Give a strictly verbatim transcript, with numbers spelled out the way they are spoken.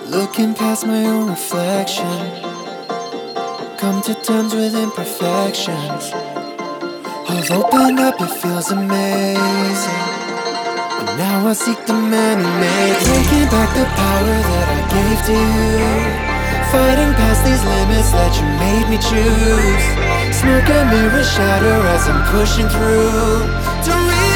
Looking past my own reflection, come to terms with imperfections. I've opened up, it feels amazing, and now I seek the man who made me. Taking back the power that I gave to you, fighting past these limits that you made me choose. Smoke and mirror shatter as I'm pushing through. Don't